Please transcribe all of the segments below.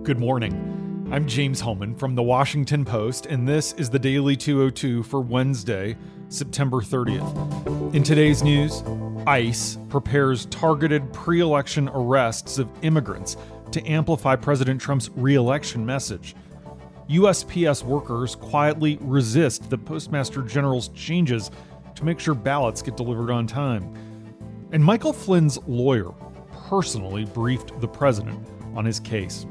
Good morning. I'm James Hohmann from The Washington Post, and this is the Daily 202 for Wednesday, September 30th. In today's news, ICE prepares targeted pre-election arrests of immigrants to amplify President Trump's re-election message. USPS workers quietly resist the Postmaster General's changes to make sure ballots get delivered on time. And Michael Flynn's lawyer personally briefed the president on his case.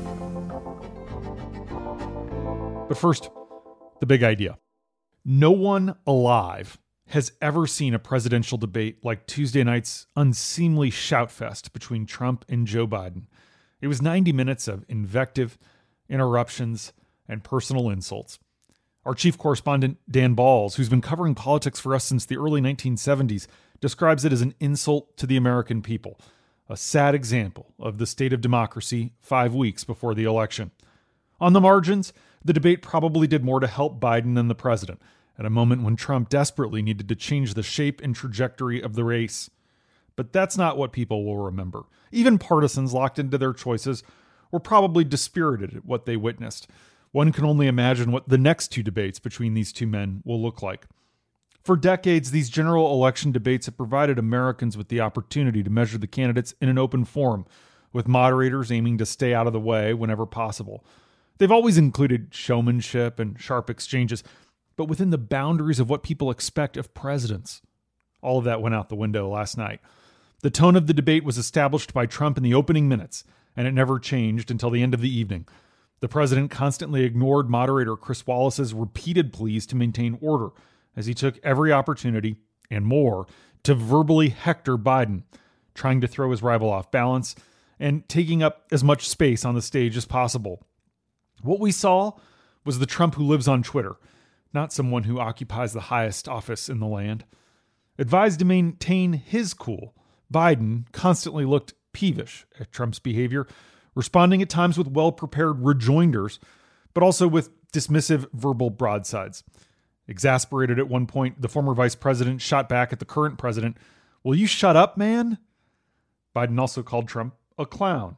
But first, the big idea. No one alive has ever seen a presidential debate like Tuesday night's unseemly shoutfest between Trump and Joe Biden. It was 90 minutes of invective, interruptions, and personal insults. Our chief correspondent, Dan Balls, who's been covering politics for us since the early 1970s, describes it as an insult to the American people, a sad example of the state of democracy 5 weeks before the election. On the margins, the debate probably did more to help Biden than the president, at a moment when Trump desperately needed to change the shape and trajectory of the race. But that's not what people will remember. Even partisans locked into their choices were probably dispirited at what they witnessed. One can only imagine what the next two debates between these two men will look like. For decades, these general election debates have provided Americans with the opportunity to measure the candidates in an open forum, with moderators aiming to stay out of the way whenever possible. They've always included showmanship and sharp exchanges, but within the boundaries of what people expect of presidents. All of that went out the window last night. The tone of the debate was established by Trump in the opening minutes, and it never changed until the end of the evening. The president constantly ignored moderator Chris Wallace's repeated pleas to maintain order, as he took every opportunity, and more, to verbally hector Biden, trying to throw his rival off balance and taking up as much space on the stage as possible. What we saw was the Trump who lives on Twitter, not someone who occupies the highest office in the land. Advised to maintain his cool, Biden constantly looked peevish at Trump's behavior, responding at times with well-prepared rejoinders, but also with dismissive verbal broadsides. Exasperated at one point, the former vice president shot back at the current president, "Will you shut up, man?" Biden also called Trump a clown.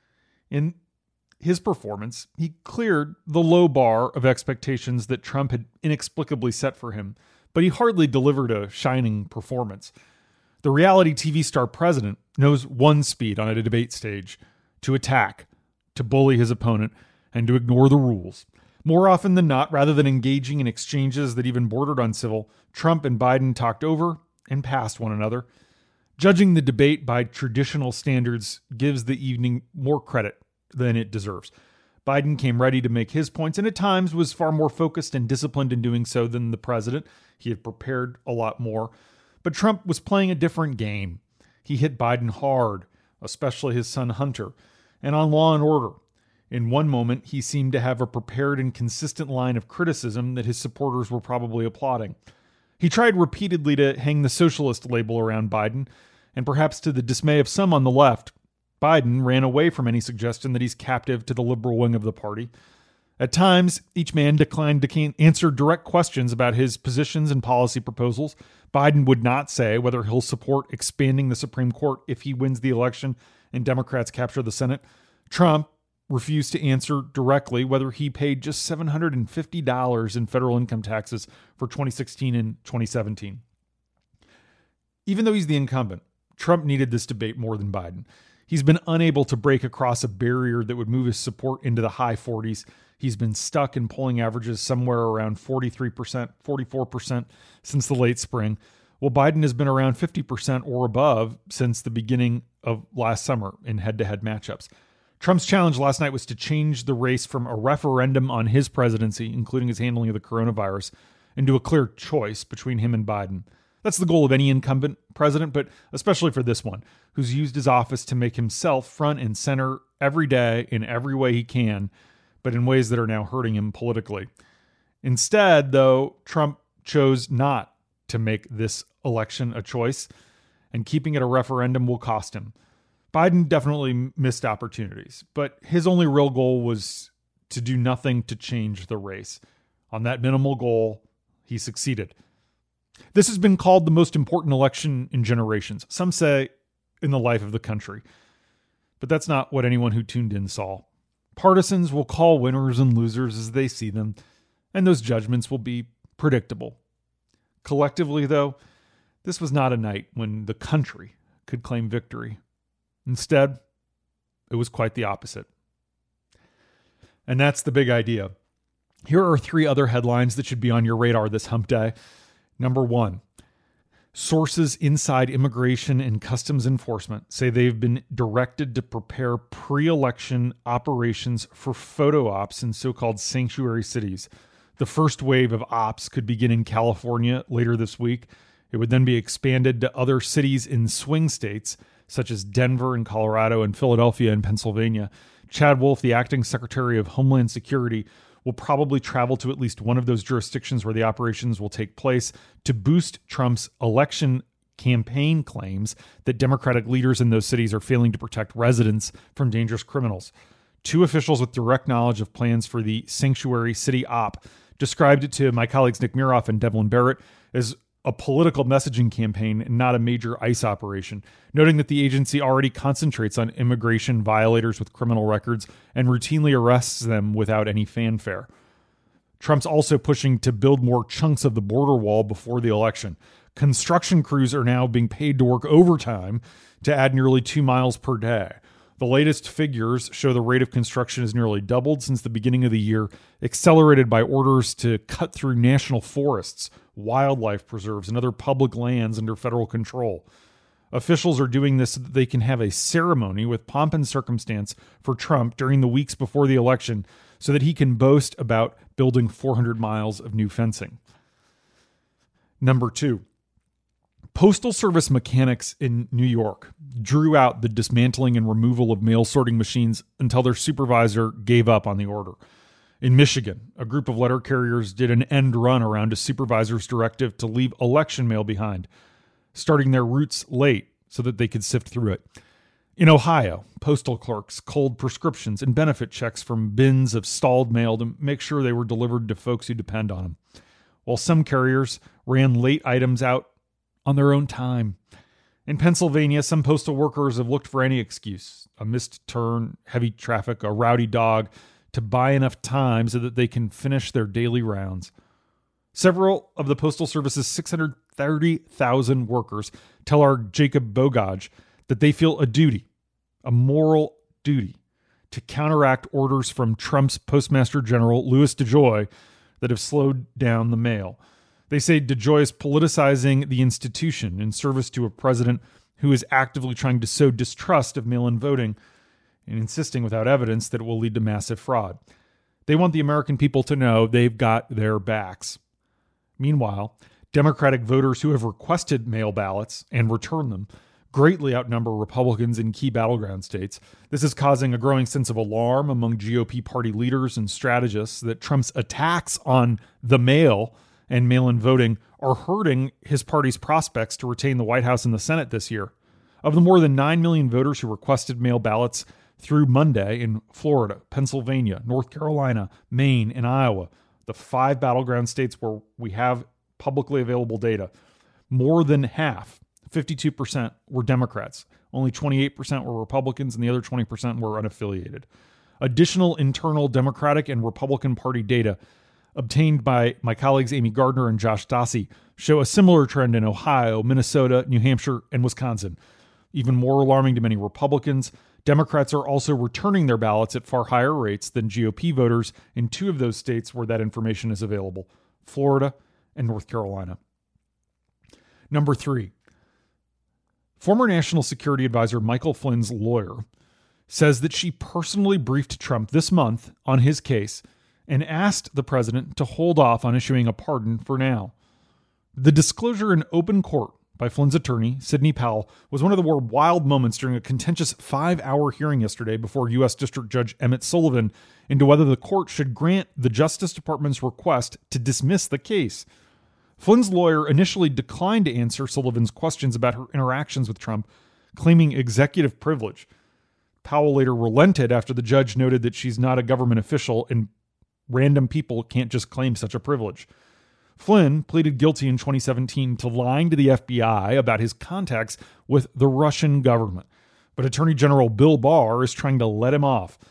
In his performance, he cleared the low bar of expectations that Trump had inexplicably set for him, but he hardly delivered a shining performance. The reality TV star president knows one speed on a debate stage: to attack, to bully his opponent, and to ignore the rules. More often than not, rather than engaging in exchanges that even bordered on civil, Trump and Biden talked over and past one another. Judging the debate by traditional standards gives the evening more credit than it deserves. Biden came ready to make his points and at times was far more focused and disciplined in doing so than the president. He had prepared a lot more. But Trump was playing a different game. He hit Biden hard, especially his son Hunter, and on law and order. In one moment, he seemed to have a prepared and consistent line of criticism that his supporters were probably applauding. He tried repeatedly to hang the socialist label around Biden, and perhaps to the dismay of some on the left, Biden ran away from any suggestion that he's captive to the liberal wing of the party. At times, each man declined to answer direct questions about his positions and policy proposals. Biden would not say whether he'll support expanding the Supreme Court if he wins the election and Democrats capture the Senate. Trump refused to answer directly whether he paid just $750 in federal income taxes for 2016 and 2017. Even though he's the incumbent, Trump needed this debate more than Biden. He's been unable to break across a barrier that would move his support into the high 40s. He's been stuck in polling averages somewhere around 43%, 44% since the late spring, while Biden has been around 50% or above since the beginning of last summer in head-to-head matchups. Trump's challenge last night was to change the race from a referendum on his presidency, including his handling of the coronavirus, into a clear choice between him and Biden. That's the goal of any incumbent president, but especially for this one, who's used his office to make himself front and center every day in every way he can, but in ways that are now hurting him politically. Instead, though, Trump chose not to make this election a choice, and keeping it a referendum will cost him. Biden definitely missed opportunities, but his only real goal was to do nothing to change the race. On that minimal goal, he succeeded. This has been called the most important election in generations. Some say in the life of the country. But that's not what anyone who tuned in saw. Partisans will call winners and losers as they see them, and those judgments will be predictable. Collectively, though, this was not a night when the country could claim victory. Instead, it was quite the opposite. And that's the big idea. Here are 3 other headlines that should be on your radar this hump day. Number 1, sources inside Immigration and Customs Enforcement say they've been directed to prepare pre-election operations for photo ops in so-called sanctuary cities. The first wave of ops could begin in California later this week. It would then be expanded to other cities in swing states, such as Denver and Colorado and Philadelphia and Pennsylvania. Chad Wolf, the acting Secretary of Homeland Security, will probably travel to at least one of those jurisdictions where the operations will take place to boost Trump's election campaign claims that Democratic leaders in those cities are failing to protect residents from dangerous criminals. 2 officials with direct knowledge of plans for the sanctuary city op described it to my colleagues Nick Miroff and Devlin Barrett as a political messaging campaign and not a major ICE operation, noting that the agency already concentrates on immigration violators with criminal records and routinely arrests them without any fanfare. Trump's also pushing to build more chunks of the border wall before the election. Construction crews are now being paid to work overtime to add nearly 2 miles per day. The latest figures show the rate of construction has nearly doubled since the beginning of the year, accelerated by orders to cut through national forests, wildlife preserves, and other public lands under federal control. Officials are doing this so that they can have a ceremony with pomp and circumstance for Trump during the weeks before the election so that he can boast about building 400 miles of new fencing. Number 2. Postal Service mechanics in New York drew out the dismantling and removal of mail sorting machines until their supervisor gave up on the order. In Michigan, a group of letter carriers did an end run around a supervisor's directive to leave election mail behind, starting their routes late so that they could sift through it. In Ohio, postal clerks culled prescriptions and benefit checks from bins of stalled mail to make sure they were delivered to folks who depend on them, while some carriers ran late items out on their own time. In Pennsylvania, some postal workers have looked for any excuse, a missed turn, heavy traffic, a rowdy dog, to buy enough time so that they can finish their daily rounds. Several of the Postal Service's 630,000 workers tell our Jacob Bogaj that they feel a duty, a moral duty, to counteract orders from Trump's Postmaster General, Louis DeJoy, that have slowed down the mail. They say DeJoy is politicizing the institution in service to a president who is actively trying to sow distrust of mail-in voting and insisting without evidence that it will lead to massive fraud. They want the American people to know they've got their backs. Meanwhile, Democratic voters who have requested mail ballots and returned them greatly outnumber Republicans in key battleground states. This is causing a growing sense of alarm among GOP party leaders and strategists that Trump's attacks on the mail and mail-in voting are hurting his party's prospects to retain the White House and the Senate this year. Of the more than 9 million voters who requested mail ballots through Monday in Florida, Pennsylvania, North Carolina, Maine, and Iowa, the 5 battleground states where we have publicly available data, more than half, 52%, were Democrats. Only 28% were Republicans, and the other 20% were unaffiliated. Additional internal Democratic and Republican Party data obtained by my colleagues Amy Gardner and Josh Dossie show a similar trend in Ohio, Minnesota, New Hampshire, and Wisconsin. Even more alarming to many Republicans, Democrats are also returning their ballots at far higher rates than GOP voters in 2 of those states where that information is available, Florida and North Carolina. Number 3, former National Security Advisor Michael Flynn's lawyer says that she personally briefed Trump this month on his case and asked the president to hold off on issuing a pardon for now. The disclosure in open court by Flynn's attorney, Sidney Powell, was one of the more wild moments during a contentious 5-hour hearing yesterday before U.S. District Judge Emmett Sullivan into whether the court should grant the Justice Department's request to dismiss the case. Flynn's lawyer initially declined to answer Sullivan's questions about her interactions with Trump, claiming executive privilege. Powell later relented after the judge noted that she's not a government official and random people can't just claim such a privilege. Flynn pleaded guilty in 2017 to lying to the FBI about his contacts with the Russian government. But Attorney General Bill Barr is trying to let him off.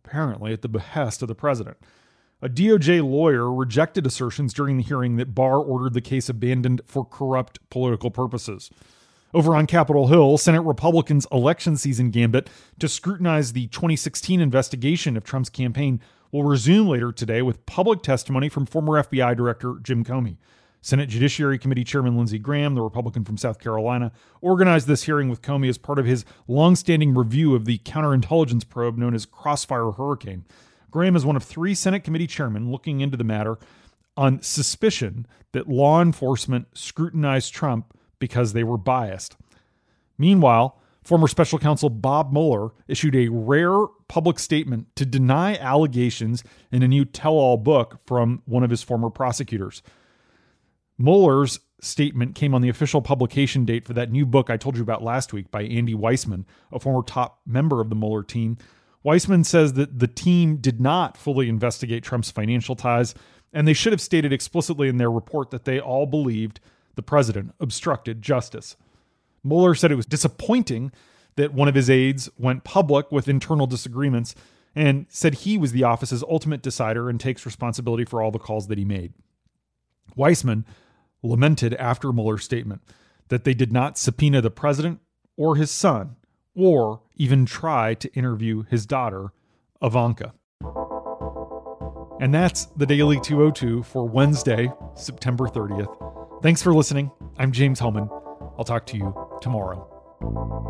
apparently at the behest of the president. A DOJ lawyer rejected assertions during the hearing that Barr ordered the case abandoned for corrupt political purposes. Over on Capitol Hill, Senate Republicans' election season gambit to scrutinize the 2016 investigation of Trump's campaign will resume later today with public testimony from former FBI Director Jim Comey. Senate Judiciary Committee Chairman Lindsey Graham, the Republican from South Carolina, organized this hearing with Comey as part of his longstanding review of the counterintelligence probe known as Crossfire Hurricane. Graham is one of 3 Senate committee chairmen looking into the matter on suspicion that law enforcement scrutinized Trump because they were biased. Meanwhile, former special counsel Bob Mueller issued a rare public statement to deny allegations in a new tell-all book from one of his former prosecutors. Mueller's statement came on the official publication date for that new book I told you about last week by Andy Weissman, a former top member of the Mueller team. Weissman says that the team did not fully investigate Trump's financial ties, and they should have stated explicitly in their report that they all believed the president obstructed justice. Mueller said it was disappointing that one of his aides went public with internal disagreements and said he was the office's ultimate decider and takes responsibility for all the calls that he made. Weissman lamented after Mueller's statement that they did not subpoena the president or his son, or even try to interview his daughter, Ivanka. And that's the Daily 202 for Wednesday, September 30th. Thanks for listening. I'm James Hohmann. I'll talk to you tomorrow.